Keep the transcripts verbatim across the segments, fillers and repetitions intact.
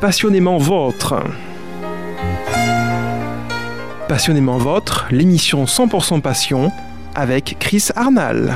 Passionnément Vôtre. Passionnément Vôtre, l'émission cent pour cent passion avec Chris Arnal.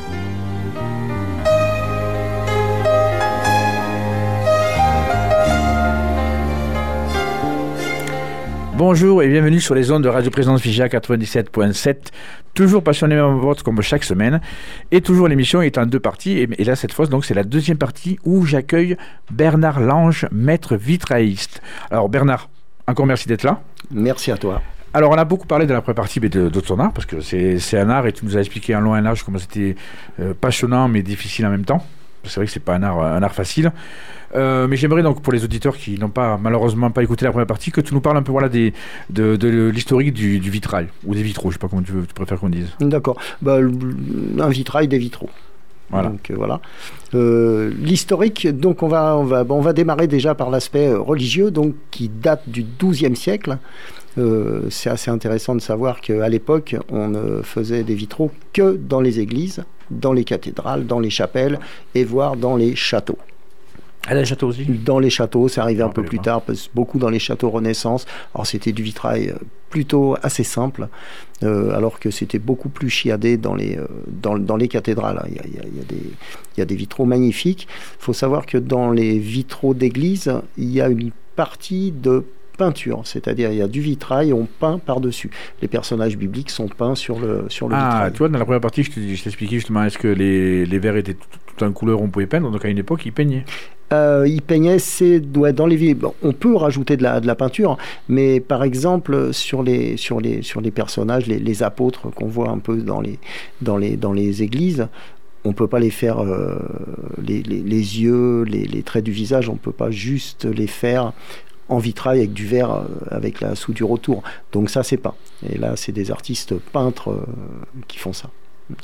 Bonjour et bienvenue sur les ondes de Radio Présence Figeac quatre-vingt-dix-sept point sept, toujours passionnément vôtre comme chaque semaine, et toujours l'émission est en deux parties, et, et là cette fois donc c'est la deuxième partie où j'accueille Bernard Lange, maître vitrailliste. Alors Bernard, encore merci d'être là. Merci à toi. Alors on a beaucoup parlé de la première partie de, de ton art, parce que c'est, c'est un art et tu nous as expliqué en long et en large comment c'était euh, passionnant mais difficile en même temps. C'est vrai que c'est pas un art, un art facile. Euh, mais j'aimerais donc, pour les auditeurs qui n'ont pas, malheureusement pas écouté la première partie, que tu nous parles un peu voilà, des, de, de, de l'historique du, du vitrail, ou des vitraux, je ne sais pas comment tu, veux, tu préfères qu'on dise. D'accord. Bah, un vitrail, des vitraux. Voilà. Donc, euh, voilà. Euh, l'historique, donc on va, on, va, bon, on va démarrer déjà par l'aspect religieux, donc, qui date du douzième siècle. Euh, c'est assez intéressant de savoir qu'à l'époque, on ne faisait des vitraux que dans les églises, dans les cathédrales, dans les chapelles, et voire dans les châteaux. Ah, les châteaux aussi ? Dans les châteaux, c'est arrivé un peu plus pas. tard, parce que beaucoup dans les châteaux Renaissance. Alors c'était du vitrail plutôt assez simple, euh, alors que c'était beaucoup plus chiadé dans les, euh, dans, dans les cathédrales. Il y a, il y a, il y a des, il y a des vitraux magnifiques. Il faut savoir que dans les vitraux d'église, il y a une partie de peinture, c'est-à-dire il y a du vitrail, on peint par-dessus. Les personnages bibliques sont peints sur le, sur le ah, vitrail. Ah, tu vois, dans la première partie, je, te, je t'expliquais justement, est-ce que les, les verres étaient tout, tout en couleur, on pouvait peindre, donc à une époque, ils peignaient. Euh, il peignait, c'est, ouais, dans les bon, on peut rajouter de la, de la peinture, mais par exemple sur les, sur les, sur les personnages, les, les apôtres qu'on voit un peu dans les, dans les, dans les églises, on ne peut pas les faire, euh, les, les, les yeux, les, les traits du visage, on ne peut pas juste les faire en vitrail avec du verre, euh, avec la soudure autour. Donc ça, c'est pas. Et là, c'est des artistes peintres euh, qui font ça.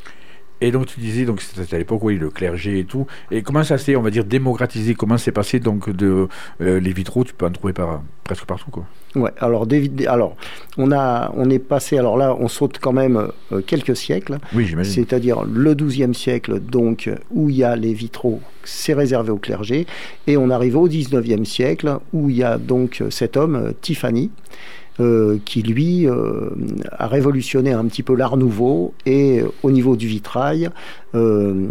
Et donc tu disais, donc c'était à l'époque, oui, le clergé et tout. Et comment ça s'est, on va dire, démocratisé ? Comment c'est passé donc de euh, les vitraux, tu peux en trouver par, presque partout, quoi. Ouais. Alors, des, alors, on a, on est passé. Alors là, on saute quand même euh, quelques siècles. Oui, j'imagine. C'est-à-dire le douzième siècle, donc où il y a les vitraux, c'est réservé au clergé, et on arrive au dix-neuvième siècle où il y a donc cet homme Tiffany. Euh, qui lui euh, a révolutionné un petit peu l'art nouveau et euh, au niveau du vitrail euh,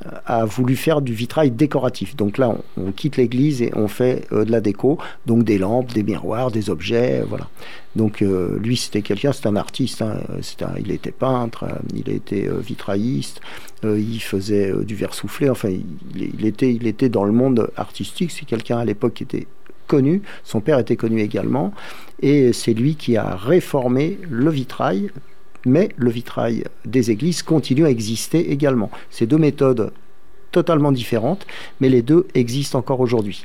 a voulu faire du vitrail décoratif. Donc là on, on quitte l'église et on fait euh, de la déco, donc des lampes, des miroirs, des objets, voilà. Donc euh, lui c'était quelqu'un, c'est un artiste, hein, c'est un, il était peintre, il était euh, vitrailliste, euh, il faisait euh, du verre soufflé, enfin il, il, était, il était dans le monde artistique, c'est quelqu'un à l'époque qui était connu, son père était connu également, et c'est lui qui a réformé le vitrail, mais le vitrail des églises continue à exister également. C'est deux méthodes totalement différentes, mais les deux existent encore aujourd'hui.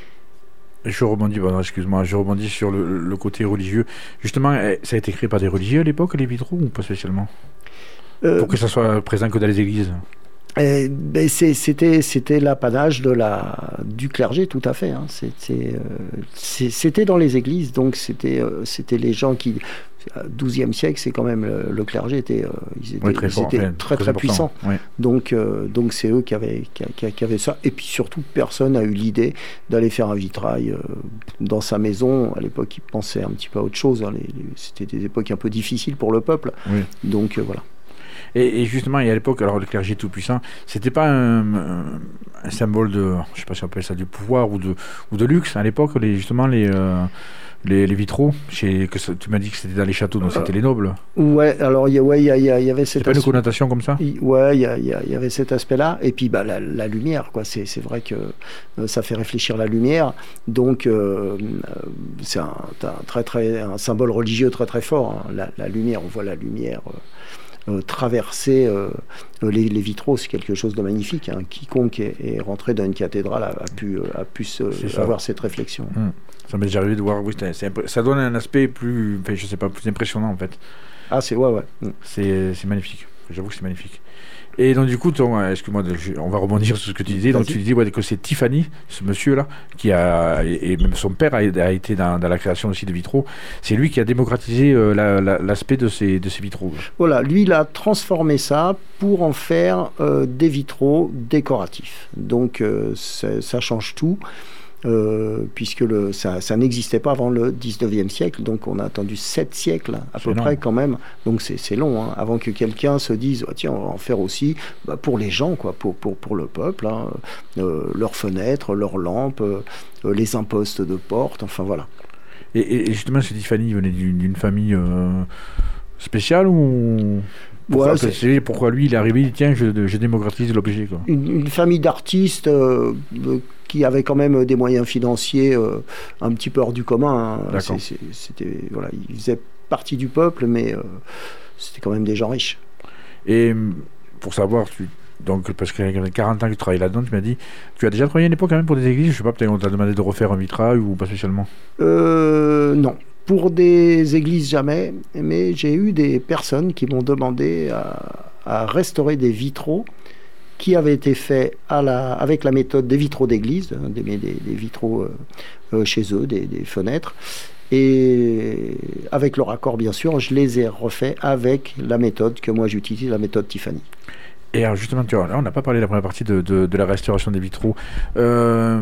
Je rebondis, pardon, excuse-moi, je rebondis sur le, le côté religieux. Justement, ça a été créé par des religieux à l'époque, les vitraux, ou pas spécialement ? euh, Pour que ça soit présent que dans les églises ? Euh, ben c'est, c'était, c'était l'apanage de la, du clergé, tout à fait. Hein. C'était, euh, c'est, c'était dans les églises, donc c'était, euh, c'était les gens qui... douzième siècle, c'est quand même... Le, le clergé était, euh, ils étaient, oui, très, ils fort, étaient très, très, très, très puissants. Oui. Donc, euh, donc c'est eux qui avaient, qui, qui, qui avaient ça. Et puis surtout, personne n'a eu l'idée d'aller faire un vitrail euh, dans sa maison. À l'époque, ils pensaient un petit peu à autre chose. Hein. Les, les, c'était des époques un peu difficiles pour le peuple. Oui. Donc, euh, voilà. Et, et justement, et à l'époque, alors le clergé tout puissant, c'était pas un, un, un symbole de, je sais pas si on appelle ça du pouvoir ou de, ou de luxe à l'époque, les, justement les, euh, les, les vitraux. Chez, que ça, tu m'as dit que c'était dans les châteaux, donc c'était euh, les nobles. Ouais, alors il y, ouais, y, y, y avait cette. C'est pas une connotation comme ça. Y, ouais, il y, y, y avait cet aspect-là, et puis bah la, la lumière, quoi. C'est, c'est vrai que euh, ça fait réfléchir la lumière, donc euh, c'est un, un très très un symbole religieux très très fort. Hein. La, la lumière, on voit la lumière. Euh, Euh, traverser euh, les, les vitraux, c'est quelque chose de magnifique. Hein. Quiconque est, est rentré dans une cathédrale a, a pu, a pu se, avoir cette réflexion. Mmh. Ça m'est déjà arrivé de voir, oui, c'est, c'est impré- ça donne un aspect plus, enfin, je sais pas, plus impressionnant en fait. Ah, c'est ouais, ouais. Mmh. C'est, c'est magnifique. J'avoue que c'est magnifique. Et donc du coup, ton, excuse-moi, on va rebondir sur ce que tu disais. Donc tu disais ouais, que c'est Tiffany, ce monsieur-là, qui a, et même son père a, a été dans, dans la création aussi de vitraux. C'est lui qui a démocratisé euh, la, la, l'aspect de ces, de ces vitraux. Voilà, lui, il a transformé ça pour en faire euh, des vitraux décoratifs. Donc euh, ça change tout. euh, puisque le, ça, ça n'existait pas avant le dix-neuvième siècle, donc on a attendu sept siècles à C'est peu long. près quand même, donc c'est, c'est long, hein, avant que quelqu'un se dise, oh, tiens, on va en faire aussi bah, pour les gens, quoi, pour, pour, pour le peuple, hein, euh, leurs fenêtres, leurs lampes, euh, les impostes de porte, enfin voilà. Et, et justement, ce Tiffany venait d'une, d'une famille euh, spéciale ou pourquoi, Ouais, c'est- c'est... pourquoi lui il est arrivé, il dit tiens, je, je démocratise l'objet quoi. Une, une famille d'artistes euh, euh, qui avait quand même des moyens financiers euh, un petit peu hors du commun. hein. D'accord. C'est- c'est- c'était, voilà, ils faisaient partie du peuple, mais euh, c'était quand même des gens riches. Et hum, pour savoir, tu, donc, parce qu'il y a quarante ans que tu travailles là-dedans, tu m'as dit, tu as déjà travaillé à une époque quand même pour des églises, je sais pas, peut-être on t'a demandé de refaire un vitrail ou pas spécialement. Euh, non. Pour des églises, jamais. Mais j'ai eu des personnes qui m'ont demandé à, à restaurer des vitraux qui avaient été faits à la, avec la méthode des vitraux d'église, hein, des, des, des vitraux euh, euh, chez eux, des, des fenêtres. Et avec leur accord, bien sûr, je les ai refaits avec la méthode que moi j'utilise, la méthode Tiffany. Et alors justement, tu vois, là on n'a pas parlé de la première partie de, de, de la restauration des vitraux. Euh,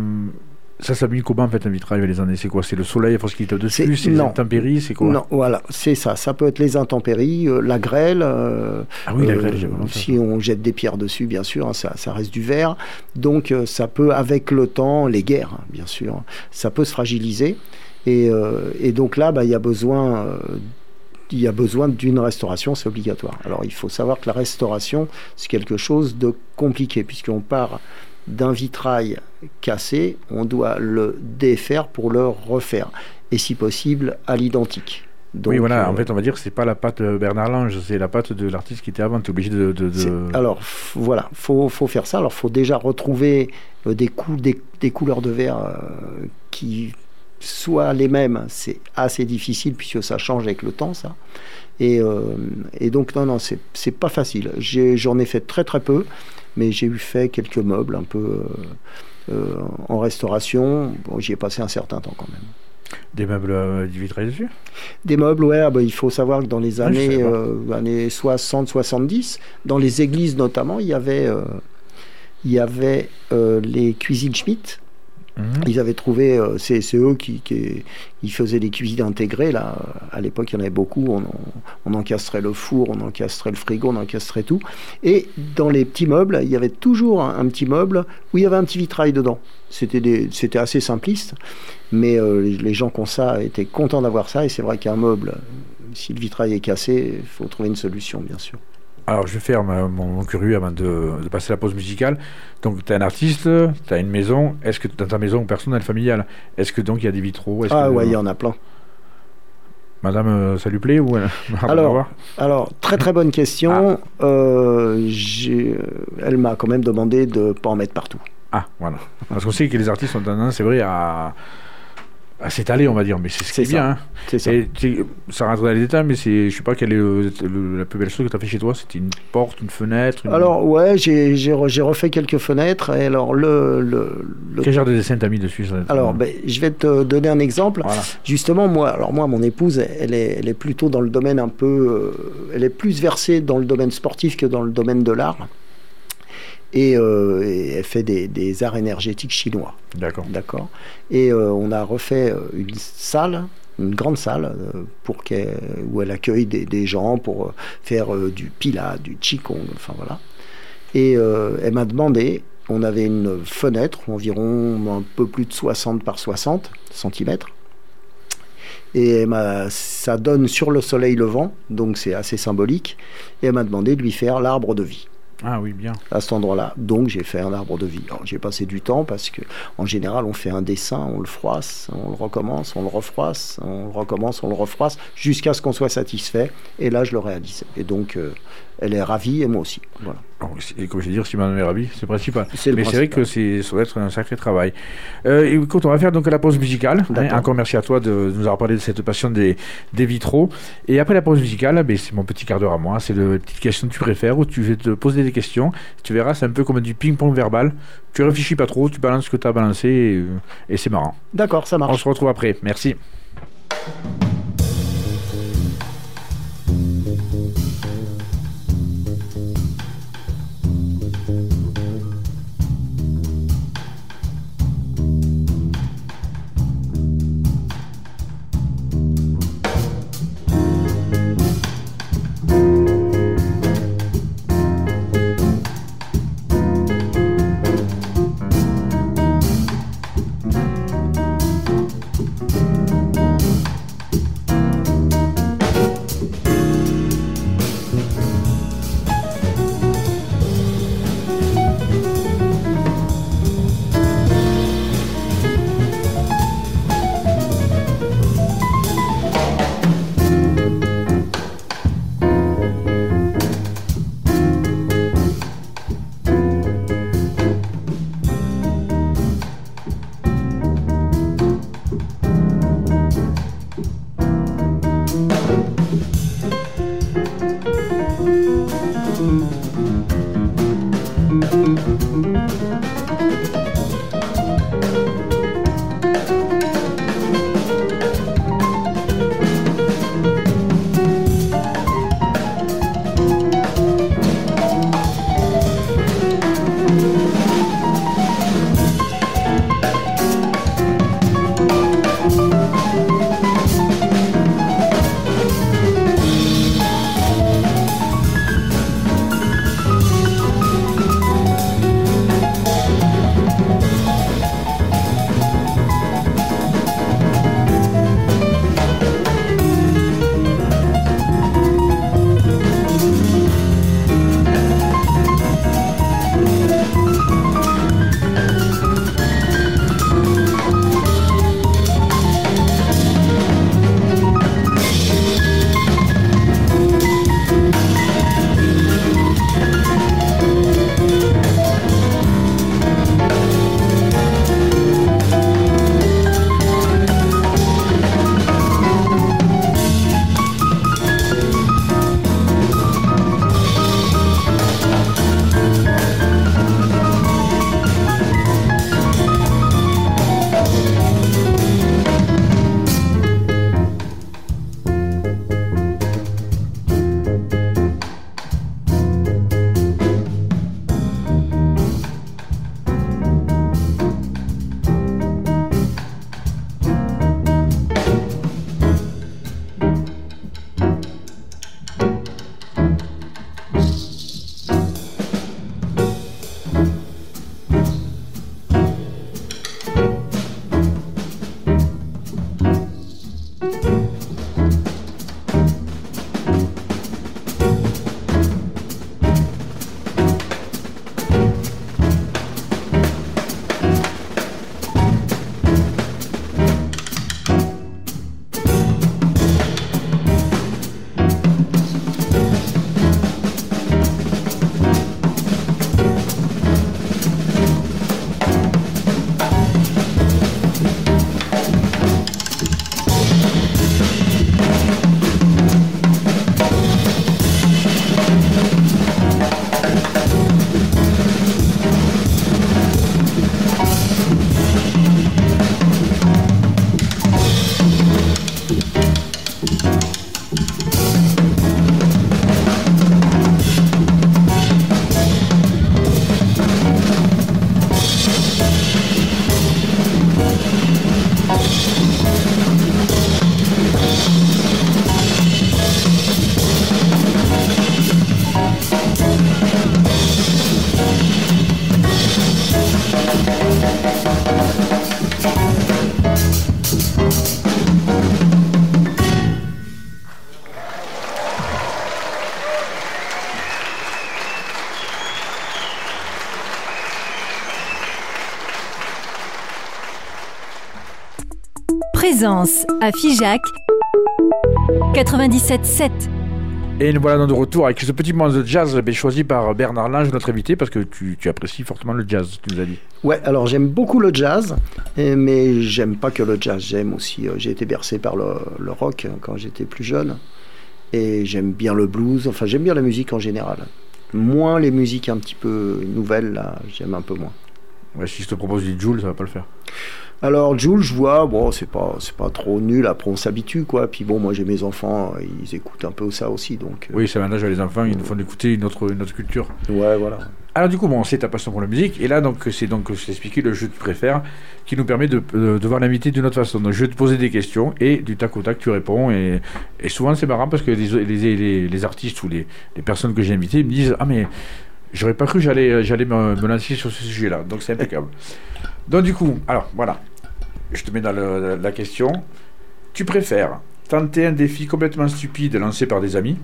ça s'habille comment en fait un vitrail avec les années? C'est quoi? C'est le soleil, parce qu'il est au-dessus, C'est- c'est les non. intempéries, c'est quoi? Non, voilà, c'est ça. Ça peut être les intempéries, euh, la grêle. euh, Ah oui, la euh, grêle, j'ai vraiment ça. Si on jette des pierres dessus, bien sûr, hein, ça, ça reste du verre. Donc, euh, ça peut, avec le temps, les guerres, hein, bien sûr, ça peut se fragiliser. Et, euh, et donc là, bah, il y a besoin, euh, il y a besoin d'une restauration, c'est obligatoire. Alors, il faut savoir que la restauration, c'est quelque chose de compliqué, puisqu'on part d'un vitrail cassé, on doit le défaire pour le refaire, et si possible à l'identique. Donc, oui, voilà, euh, en fait, on va dire que c'est pas la pâte Bernard Lange, c'est la pâte de l'artiste qui était avant. Tu es obligé de. de, de... c'est- alors f- voilà, faut faut faire ça. Alors faut déjà retrouver euh, des cou- des, des couleurs de verre euh, qui soient les mêmes. C'est assez difficile puisque ça change avec le temps, ça. Et, euh, et donc non non, c'est c'est pas facile. J'ai, j'en ai fait très très peu, mais j'ai eu fait quelques meubles un peu euh, euh, en restauration. Bon, j'y ai passé un certain temps quand même. Des meubles euh, du vitrail dessus. Des meubles, ouais, ah bah, il faut savoir que dans les Ah, je années, savais pas. euh, années soixante soixante-dix, dans les églises notamment, il y avait, euh, il y avait euh, les cuisines Schmitt. Mhm. Ils avaient trouvé, euh, c'est, c'est eux qui, qui ils faisaient les cuisines intégrées. Là. À l'époque, il y en avait beaucoup. On, on encastrait le four, on encastrait le frigo, on encastrait tout. Et dans les petits meubles, il y avait toujours un, un petit meuble où il y avait un petit vitrail dedans. C'était, des, c'était assez simpliste, mais euh, les, les gens qui ont ça étaient contents d'avoir ça. Et c'est vrai qu'un meuble, si le vitrail est cassé, il faut trouver une solution, bien sûr. Alors, je vais faire ma- mon, mon curieux avant de, de passer la pause musicale. Donc, tu es un artiste, tu as une maison. Est-ce que dans ta maison personnelle, familiale, est-ce que donc il y a des vitraux? Est-ce Ah que, ouais, il y en a plein. Madame, euh, ça lui plaît ou elle... Alors, alors, très très bonne question. Euh, j'ai- elle m'a quand même demandé de ne pas en mettre partout. Ah, voilà. Parce qu'on sait que les artistes ont tendance, c'est vrai, à, à s'étaler, on va dire. Mais c'est ce qui C'est est bien. ça. Hein. C'est ça. Et, tu- ça rentre dans les détails, mais c'est, je sais pas quelle est le- le- la plus belle chose que tu as fait chez toi. C'était une porte, une fenêtre une... Alors, ouais, j'ai, j'ai, re- j'ai refait quelques fenêtres. Et alors, le, le, le- Quel genre de dessin t'as mis dessus ça alors ben, je vais te donner un exemple. Voilà. Justement, moi, alors moi, mon épouse, elle est, elle est plutôt dans le domaine un peu. euh, elle est plus versée dans le domaine sportif que dans le domaine de l'art. Et, euh, et elle fait des, des arts énergétiques chinois. D'accord. D'accord. Et euh, on a refait euh, une salle, une grande salle, euh, pour qu'elle, où elle accueille des, des gens pour euh, faire euh, du pilates, du qigong, enfin voilà. Et euh, elle m'a demandé, on avait une fenêtre, environ un peu plus de soixante par soixante centimètres. Et elle m'a, ça donne sur le soleil levant, donc c'est assez symbolique. Et elle m'a demandé de lui faire l'arbre de vie Ah oui, bien. à cet endroit-là. Donc j'ai fait un arbre de vie. Alors j'ai passé du temps parce que en général on fait un dessin, on le froisse, on le recommence, on le refroisse, on le recommence, on le refroisse jusqu'à ce qu'on soit satisfait. Et là je le réalise. Et donc euh, elle est ravie et moi aussi. Voilà. Alors, et comme je veux dire, si madame est ravie, c'est le principal. C'est le Mais c'est vrai principal. que c'est, ça doit être un sacré travail. Euh, et écoute, on va faire donc la pause musicale. Hein. D'accord. Encore merci à toi de nous avoir parlé de cette passion des, des vitraux. Et après la pause musicale, ben, c'est mon petit quart d'heure à moi. C'est le petite question que tu préfères où tu vas te poser des questions. Tu verras, c'est un peu comme du ping-pong verbal. Tu réfléchis pas trop, tu balances ce que tu as balancé et, et c'est marrant. D'accord, ça On marche. se retrouve après. Merci. Présence à Figeac quatre-vingt-dix-sept sept. Et nous voilà de retour avec ce petit moment de jazz choisi par Bernard Lange, notre invité, parce que tu, tu apprécies fortement le jazz, tu nous as dit. Ouais, alors j'aime beaucoup le jazz, mais j'aime pas que le jazz, j'aime aussi, euh, j'ai été bercé par le, le rock quand j'étais plus jeune, et j'aime bien le blues, enfin j'aime bien la musique en général. Moins les musiques un petit peu nouvelles, là, j'aime un peu moins. Ouais, si je te propose du Jul, ça va pas le faire. Alors Jul, je vois, bon, c'est pas, c'est pas trop nul, après on s'habitue, quoi. Puis bon, moi j'ai mes enfants, ils écoutent un peu ça aussi, donc... Oui, c'est un âge, les enfants, ils nous font écouter une autre, une autre culture. Ouais, voilà. Alors du coup, bon, c'est ta passion pour la musique, et là, donc, c'est donc, je t'ai expliqué le jeu que tu préfères, qui nous permet de, de, de voir l'invité d'une autre façon. Donc je vais te poser des questions, et du tac au tac, tu réponds, et, et souvent c'est marrant, parce que les, les, les, les artistes ou les, les personnes que j'ai invitées me disent « Ah, mais j'aurais pas cru que j'allais, j'allais me, me lancer sur ce sujet-là. » Donc c'est impeccable. Donc du coup, alors, voilà. Je te mets dans le, la question. Tu préfères tenter un défi complètement stupide lancé par des amis,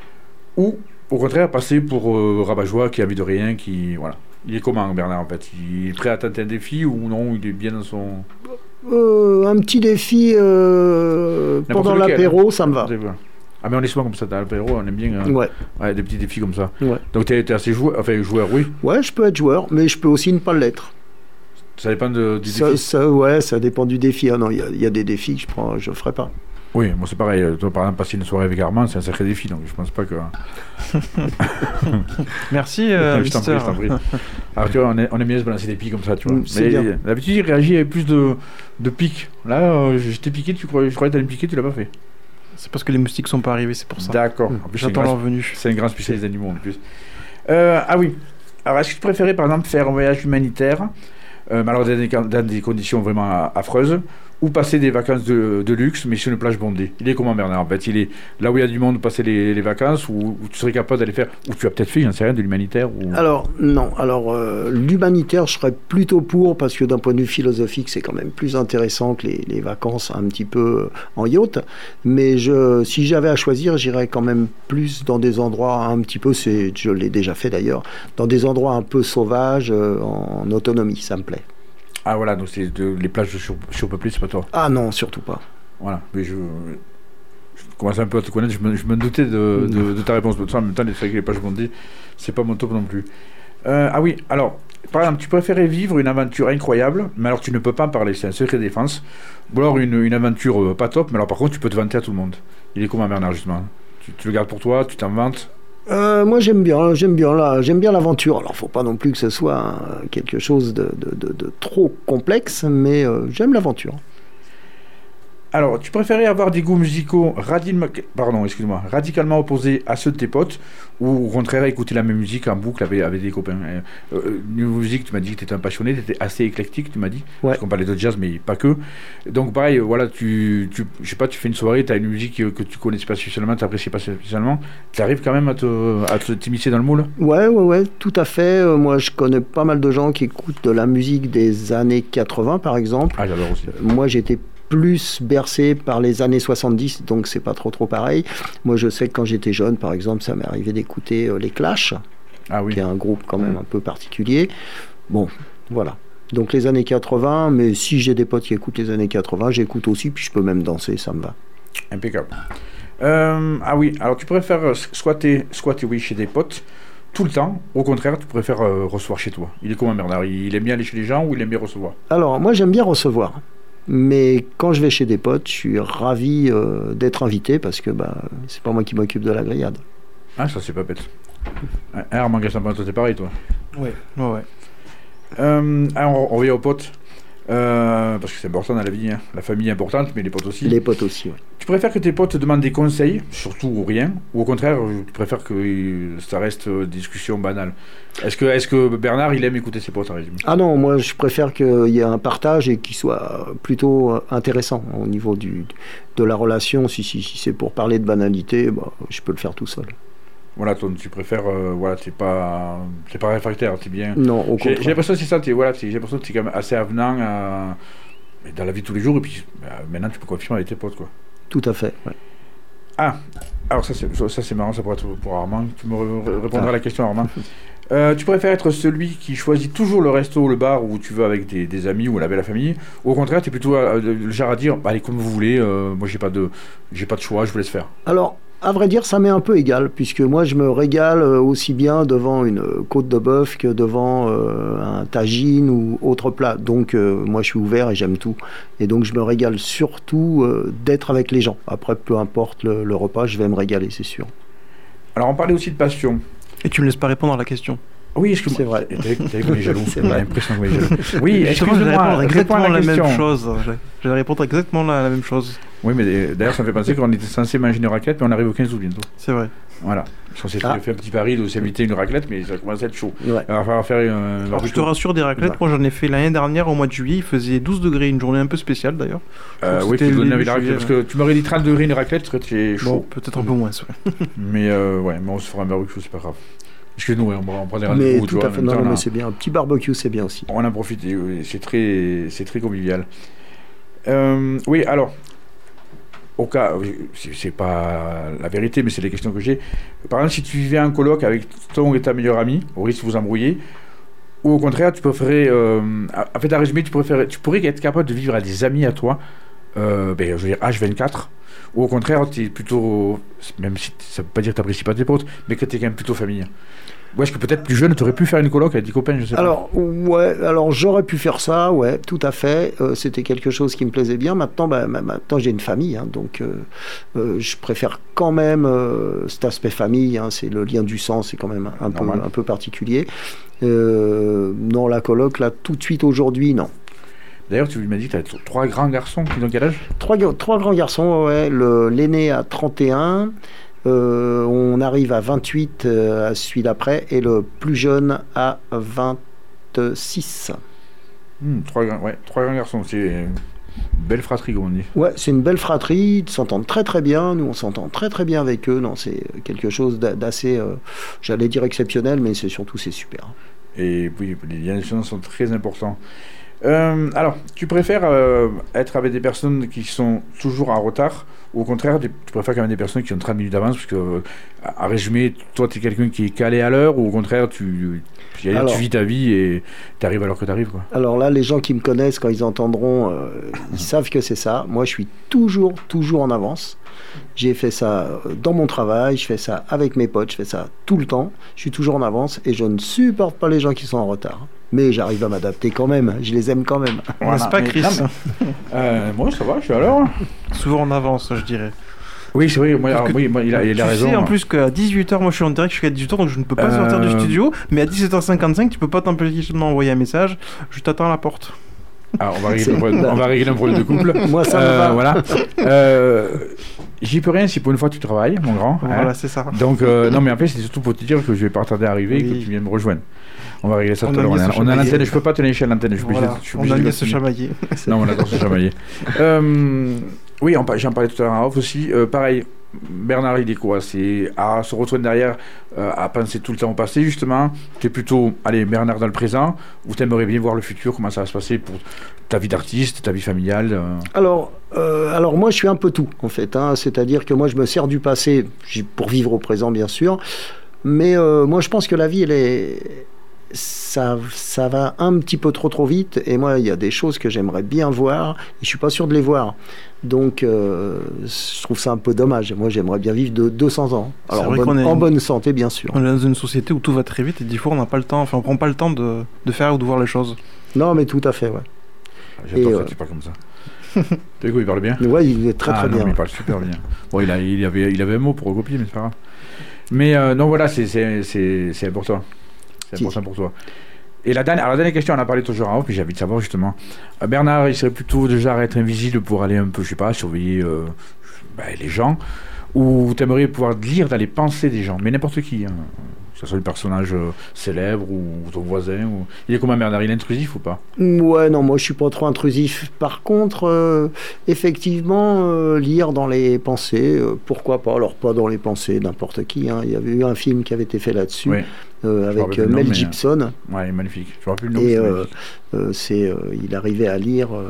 ou au contraire passer pour euh, rabat-joie qui a envie de rien, qui voilà. Il est comment Bernard en fait? Il est prêt à tenter un défi ou non? Il est bien dans son... Euh, un petit défi euh, pendant lequel, l'apéro, hein. Ça me va. Ah mais on est souvent comme ça dans l'apéro, on aime bien hein. Ouais. Ouais, des petits défis comme ça. Ouais. Donc tu es assez joueur, enfin joueur, oui. Ouais, je peux être joueur, mais je peux aussi ne pas l'être. Ça dépend de, du ça, défi. Ça, ouais, ça dépend du défi. Ah non, il y, y a des défis que je prends, je ferai pas. Oui, moi c'est pareil. Toi, par exemple, passer une soirée avec Armand, c'est un sacré défi, donc je pense pas que. Merci, euh, je t'en prie, je t'en prie. Alors tu vois, on, est, on aime bien se balancer des pics comme ça, tu vois. C'est bien. D'habitude, il réagit avec plus de, de pics. Là, euh, je t'ai piqué, tu croyais, je croyais que t'allais me piquer, tu l'as pas fait. C'est parce que les moustiques sont pas arrivés, c'est pour ça. D'accord. Mmh. En plus, j'attends leur venue. C'est un grand spécialiste des animaux en plus. Euh, ah oui. Alors, est-ce que tu préférais par exemple faire un voyage humanitaire, euh, mais alors dans des, dans des conditions vraiment affreuses, ou passer des vacances de, de luxe, mais sur une plage bondée? Il est comment, Bernard? En fait, il est là où il y a du monde, passer les, les vacances, ou, ou tu serais capable d'aller faire, ou tu as peut-être fait, j'en sais rien, de l'humanitaire ou... Alors, non. Alors, euh, l'humanitaire, je serais plutôt pour, parce que d'un point de vue philosophique, c'est quand même plus intéressant que les, les vacances un petit peu en yacht. Mais je, si j'avais à choisir, j'irais quand même plus dans des endroits un petit peu, c'est, je l'ai déjà fait d'ailleurs, dans des endroits un peu sauvages, euh, en autonomie, ça me plaît. Ah voilà, donc c'est de, les plages sur, surpeuplées, c'est pas toi. Ah non, surtout pas. Voilà, mais je, je commence un peu à te connaître, je me, je me doutais de, de, de ta réponse. En même temps, les trucs les plages bondées, c'est pas mon top non plus. Euh, ah oui, alors, par exemple, tu préférais vivre une aventure incroyable, mais alors tu ne peux pas en parler, c'est un secret défense. Ou alors une, une aventure euh, pas top, mais alors par contre tu peux te vanter à tout le monde. Il est comment, Bernard, justement? tu, tu le gardes pour toi, tu t'en vantes? Euh, moi j'aime bien, j'aime bien là, j'aime bien l'aventure. Alors faut pas non plus que ce soit hein, quelque chose de, de, de, de trop complexe, mais euh, j'aime l'aventure. Alors, tu préférais avoir des goûts musicaux radicalement, pardon, excuse-moi, radicalement opposés à ceux de tes potes, ou au contraire écouter la même musique en boucle avec, avec des copains? euh, euh, Niveau musique, tu m'as dit que tu étais un passionné, tu étais assez éclectique, tu m'as dit. Ouais. Parce qu'on parlait de jazz, mais pas que. Donc pareil, voilà, tu, tu, je sais pas, tu fais une soirée, tu as une musique que tu connaissais pas spécialement, tu n'apprécies pas spécialement, tu arrives quand même à te, à te t'immiscer dans le moule? Ouais, ouais, ouais, tout à fait. Euh, moi je connais pas mal de gens qui écoutent de la musique des années quatre-vingts par exemple. Ah, j'adore aussi. Euh, moi j'étais plus bercé par les années soixante-dix, donc c'est pas trop trop pareil. Moi je sais que quand j'étais jeune, par exemple, ça m'est arrivé d'écouter euh, les Clash, ah, oui. qui est un groupe quand même un peu particulier. Bon, voilà. Donc les années quatre-vingts, mais si j'ai des potes qui écoutent les années quatre-vingts, j'écoute aussi, puis je peux même danser, ça me va. Impeccable. Euh, ah oui, alors tu préfères squatter, squatter oui, chez des potes tout le temps, au contraire, tu préfères euh, recevoir chez toi? Il est comment, Bernard? Il aime bien aller chez les gens ou il aime bien recevoir? Alors moi j'aime bien recevoir. Mais quand je vais chez des potes, je suis ravi euh, d'être invité parce que bah, c'est pas moi qui m'occupe de la grillade. Ah, ça c'est pas bête. Ah, Armand Gaston, toi t'es pareil, toi? Ouais, ouais, ouais. Euh, alors, on revient aux potes. Euh, parce que c'est important dans la vie, hein. La famille est importante, mais les potes aussi. Les potes aussi, oui. Tu préfères que tes potes te demandent des conseils, surtout ou rien, ou au contraire, tu préfères que ça reste euh, discussion banale? Est-ce que, est-ce que Bernard, il aime écouter ses potes, en résumé? Ah non, moi je préfère qu'il y ait un partage et qu'il soit plutôt intéressant au niveau du, de la relation. Si, si, si c'est pour parler de banalité, bah, je peux le faire tout seul. Voilà, toi, tu préfères, euh, voilà, t'es pas, t'es pas réfractaire, t'es bien. Non, au J'ai, contraire. j'ai l'impression que c'est ça, t'es, voilà, t'es, j'ai l'impression que t'es quand même assez avenant à, dans la vie de tous les jours, et puis bah, maintenant tu peux confirmer avec tes potes, quoi. Tout à fait, ouais. Ah, alors ça c'est, ça c'est marrant, ça pourrait être pour Armand. Tu me ré- répondras Ah. à la question, Armand. Euh, tu préfères être celui qui choisit toujours le resto ou le bar où tu vas avec des, des amis ou avec la famille, ou au contraire, tu es plutôt euh, le genre à dire, bah, allez, comme vous voulez, euh, moi j'ai pas de, j'ai pas de choix, je vous laisse faire. Alors, à vrai dire, ça m'est un peu égal, puisque moi je me régale aussi bien devant une côte de bœuf que devant euh, un tagine ou autre plat. Donc euh, moi je suis ouvert et j'aime tout. Et donc je me régale surtout euh, d'être avec les gens. Après, peu importe le, le repas, je vais me régaler, c'est sûr. Alors on parlait aussi de passion. Et tu me laisses pas répondre à la question. Oui, excuse-moi. C'est vrai. T'as vu t'as vu qu'on est jaloux. C'est J'ai vrai. l'impression qu'on est jaloux. Oui, Justement, je vais excuse-moi, répondre réponds exactement à la, la même question. chose. Je, je vais répondre exactement la, la même chose. Oui, mais euh, d'ailleurs, ça me fait penser qu'on était censé manger une raclette, mais on arrive au quinze août bientôt. C'est vrai. Voilà. On s'est Ah. fait un petit pari de s'inviter une raclette, mais ça commence à être chaud. Ouais. Alors, il va falloir faire un Alors, je te rassure, des raclettes, moi j'en ai fait l'année dernière au mois de juillet. Il faisait douze degrés, une journée un peu spéciale d'ailleurs. Euh, Donc, oui, c'était tu le donnes début la raclette, juillet, parce que tu m'aurais dit trente degrés une raclette, ce serait Bon, chaud. peut-être un peu moins. Ouais. Mais euh, ouais, mais on se fera un barbecue, c'est pas grave. Excuse-nous, ouais, on, on prend des Mais rendez-vous. tu tout vois, à fait, en même non, temps, non, on, mais a, c'est bien. Un petit barbecue, c'est bien aussi. on en profite, et, oui, c'est très, c'est très convivial. Euh, oui, alors, au cas, c'est, c'est pas la vérité, mais c'est les questions que j'ai. Par exemple, si tu vivais en coloc avec ton et ta meilleure amie, au risque de vous embrouiller, ou au contraire, tu préférais, euh, en fait, à résumer, tu, préférais, tu pourrais être capable de vivre à des amis à toi, euh, ben, je veux dire H vingt-quatre, ou au contraire, tu es plutôt, même si ça veut pas dire que tu n'apprécies pas tes potes, mais que tu es quand même plutôt famille. Ou est-ce que peut-être plus jeune, tu aurais pu faire une coloc avec des copains, je sais pas. Alors, ouais, alors j'aurais pu faire ça, ouais, tout à fait. Euh, c'était quelque chose qui me plaisait bien. Maintenant, bah, maintenant j'ai une famille, hein, donc euh, euh, je préfère quand même euh, cet aspect famille. Hein, c'est le lien du sang, c'est quand même un peu, un peu particulier. Euh, non, la coloc, là, tout de suite aujourd'hui, non. D'ailleurs, tu m'as dit que tu as trois grands garçons qui ont quel âge ? Trois, trois grands garçons, ouais. Le, l'aîné a trente et un. Euh, on arrive à vingt-huit euh, à celui d'après et le plus jeune à vingt-six. Mmh, trois, ouais, trois grands garçons, c'est une belle fratrie comme on dit. Ouais, c'est une belle fratrie, ils s'entendent très très bien, nous on s'entend très très bien avec eux, non, c'est quelque chose d'assez, euh, j'allais dire exceptionnel, mais c'est surtout c'est super. Et oui, les liens sont très importants. Euh, alors, tu préfères euh, être avec des personnes qui sont toujours en retard ou au contraire, tu préfères quand même des personnes qui ont trente minutes d'avance parce que, euh, à résumer, toi tu es quelqu'un qui est calé à l'heure ou au contraire tu, tu, alors, tu vis ta vie et tu arrives à l'heure que tu arrives, quoi. Alors là, les gens qui me connaissent, quand ils entendront, euh, ils savent que c'est ça. Moi, je suis toujours, toujours en avance. J'ai fait ça dans mon travail, je fais ça avec mes potes, je fais ça tout le temps. Je suis toujours en avance et je ne supporte pas les gens qui sont en retard. Mais j'arrive à m'adapter quand même, je les aime quand même. Voilà. N'est-ce pas, Chris? euh, Moi, ça va, je suis à l'heure. Souvent en avance, je dirais. Oui, c'est vrai, moi, alors, oui, moi, il a, il a tu raison. Tu sais, en plus qu'à dix-huit heures, moi je suis en direct jusqu'à dix-huit heures, donc je ne peux pas euh... sortir du studio. Mais à dix-sept heures cinquante-cinq, tu peux pas t'empêcher de m'envoyer un message, je t'attends à la porte. Alors, on va régler, un problème, on va régler un problème de couple. Moi, ça euh, me va. Voilà. Euh, j'y peux rien si pour une fois tu travailles, mon grand. Voilà, hein. C'est ça. Donc, euh, non, mais en fait, c'est surtout pour te dire que je vais pas tarder à arriver oui. et que tu viens me rejoindre. On va régler ça tout à l'heure. On, on a l'antenne, je peux pas te lécher à l'antenne. Je suis voilà. obligé, je suis obligé on a de se chamailler. Non, on adore se chamailler. euh, oui, on, j'en parlais tout à l'heure en off aussi. Euh, pareil, Bernard, il est quoi? C'est à se retrouver derrière, euh, à penser tout le temps au passé, justement. Tu es plutôt, allez, Bernard dans le présent, ou tu aimerais bien voir le futur, comment ça va se passer pour ta vie d'artiste, ta vie familiale euh... alors, euh, alors, moi, je suis un peu tout, en fait. Hein. C'est-à-dire que moi, je me sers du passé pour vivre au présent, bien sûr. Mais euh, moi, je pense que la vie, elle est... Ça, ça va un petit peu trop trop vite et moi il y a des choses que j'aimerais bien voir et je suis pas sûr de les voir, donc euh, je trouve ça un peu dommage. Moi j'aimerais bien vivre de deux cents ans, alors en, bonne, en une... bonne santé bien sûr. On est dans une société où tout va très vite et des fois on n'a pas le temps, enfin on prend pas le temps de, de faire ou de voir les choses. Non mais tout à fait, ouais. J'adore ça, euh... tu parles comme ça. Tu sais, il parle bien. Ouais, il est très ah, très non, bien. Mais il parle super bien. Bon, il, a, il, avait, il avait un mot pour recopier, mais c'est pas grave. Mais euh, non, voilà, c'est, c'est, c'est, c'est important. C'est important pour toi. Et la dernière, alors la dernière question, on a parlé toujours en haut, puis j'ai envie de savoir justement. Euh, Bernard, il serait plutôt déjà à être invisible pour aller un peu, je sais pas, surveiller euh, ben, les gens, ou tu aimerais pouvoir lire dans les pensées des gens, mais n'importe qui, hein, que ce soit un personnage euh, célèbre ou, ou ton voisin. Ou... Il est comment Bernard? Il est intrusif ou pas? Ouais, non, moi je suis pas trop intrusif. Par contre, euh, effectivement, euh, lire dans les pensées, euh, pourquoi pas? Alors pas dans les pensées, n'importe qui. Hein. Il y avait eu un film qui avait été fait là-dessus. Oui. Euh, avec euh, Mel nom, Gibson. Mais... Ouais, magnifique. Je me rappelle le nom. Et euh, euh, c'est, euh, il arrivait à lire. Euh,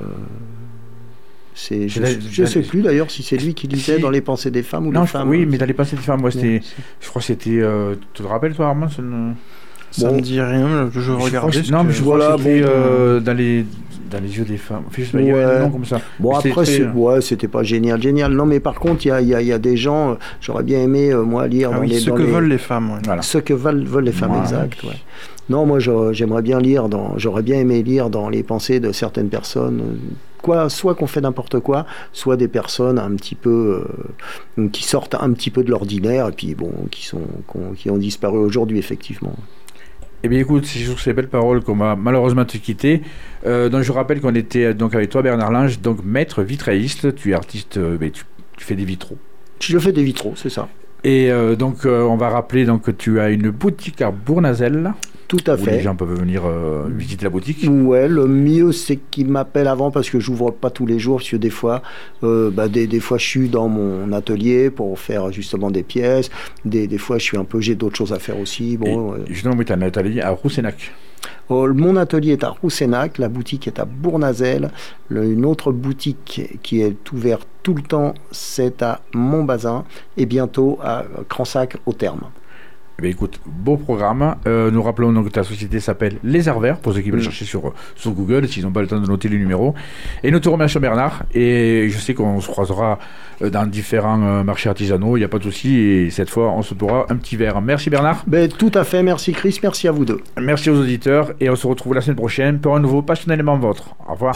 c'est, je ne sais plus d'ailleurs si c'est lui qui lisait si... dans les pensées des femmes ou non, des je... femmes. Oui, mais dans les pensées des femmes, moi, c'était, je crois que c'était. Euh, tu te rappelles, toi, Armand? Ça bon. me dit rien. Je, je regardais. Non, mais je vois là, bon, euh, dans les. Dans les yeux des femmes. Enfin, je sais pas, il y a un nom comme ça. Bon, mais après, c'est, ouais, c'était pas génial, génial. Non, mais par contre, il y a, y, a, y a des gens, euh, j'aurais bien aimé, euh, moi, lire ah dans oui, les... Ce dans que les... veulent les femmes, ouais. Voilà. Ce que veulent, veulent les femmes, ouais. exact, ouais. Non, moi, j'aimerais bien lire, dans, j'aurais bien aimé lire dans les pensées de certaines personnes, quoi, soit qu'on fait n'importe quoi, soit des personnes un petit peu, euh, qui sortent un petit peu de l'ordinaire, et puis, bon, qui, sont, qui ont disparu aujourd'hui, effectivement. Eh bien écoute, c'est sur ces belles paroles qu'on va malheureusement te quitter. Euh, donc je rappelle qu'on était donc avec toi Bernard Lange, donc maître vitrailliste, tu es artiste, euh, tu, tu fais des vitraux. Je fais des vitraux, c'est ça. Et euh, donc euh, on va rappeler donc, que tu as une boutique à Bournazel. Tout à où fait. Les gens peuvent venir euh, visiter la boutique. Ouais, le mieux c'est qu'ils m'appellent avant parce que j'ouvre pas tous les jours, parce que des fois, euh, bah, des, des fois je suis dans mon atelier pour faire justement des pièces. Des, des fois je suis un peu, j'ai d'autres choses à faire aussi. Bon. Et, euh... Justement, oui, tu as un atelier à Roussenac. Oh, mon atelier est à Roussenac, la boutique est à Bournazel. Le, une autre boutique qui est ouverte tout le temps, c'est à Montbazin et bientôt à Cransac au Terme. Eh bien, écoute, beau programme. Euh, nous rappelons donc que ta société s'appelle Les Arts Verts, pour ceux qui veulent mmh. chercher sur, sur Google, s'ils n'ont pas le temps de noter les numéros. Et nous te remercions, Bernard. Et je sais qu'on se croisera dans différents euh, marchés artisanaux, il n'y a pas de souci. Et cette fois, on se boira un petit verre. Merci, Bernard. Ben, tout à fait. Merci, Chris. Merci à vous deux. Merci aux auditeurs. Et on se retrouve la semaine prochaine pour un nouveau Passionnellement Vôtre. Au revoir.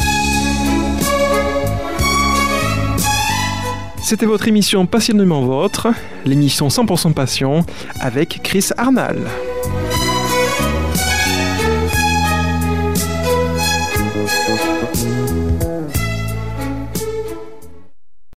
C'était votre émission Passionnément Vôtre, l'émission cent pour cent passion avec Chris Arnal.